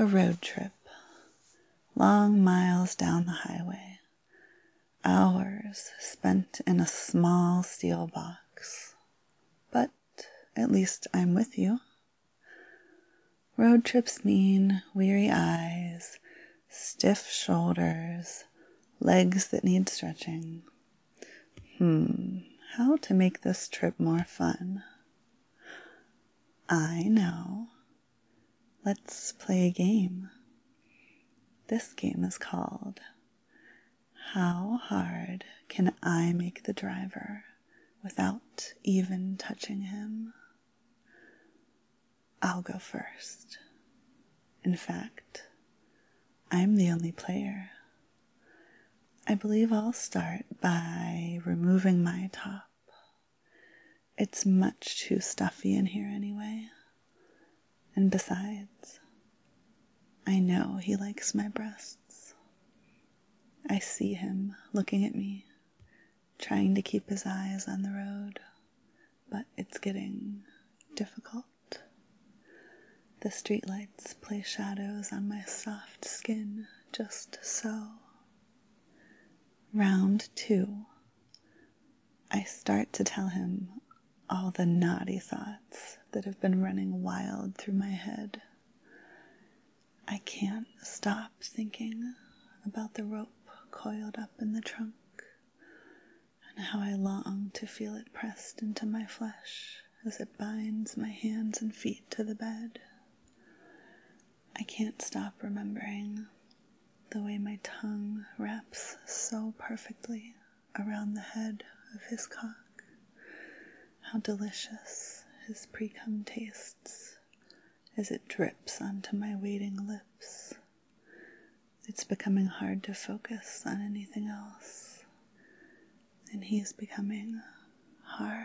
A road trip, long miles down the highway, hours spent in a small steel box. But at least I'm with you. Road trips mean weary eyes, stiff shoulders, legs that need stretching. How to make this trip more fun? I know. Let's play a game. This game is called How Hard Can I Make the Driver Without Even Touching Him? I'll go first. In fact, I'm the only player. I believe I'll start by removing my top. It's much too stuffy in here anyway. And besides, I know he likes my breasts. I see him looking at me, trying to keep his eyes on the road, but it's getting difficult. The streetlights play shadows on my soft skin, just so. Round 2. I start to tell him all the naughty thoughts that have been running wild through my head. I can't stop thinking about the rope coiled up in the trunk and how I long to feel it pressed into my flesh as it binds my hands and feet to the bed. I can't stop remembering the way my tongue wraps so perfectly around the head of his cock. How delicious his pre-cum tastes as it drips onto my waiting lips. It's becoming hard to focus on anything else, and he's becoming hard.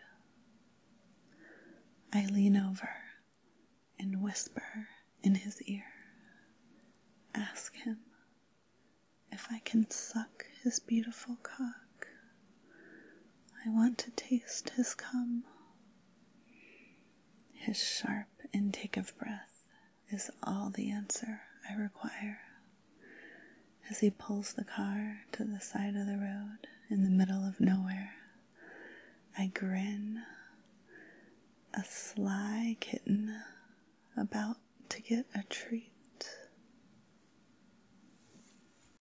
I lean over and whisper in his ear, ask him if I can suck his beautiful cock. I want to taste his cum. His sharp intake of breath is all the answer I require. As he pulls the car to the side of the road in the middle of nowhere, I grin, a sly kitten about to get a treat.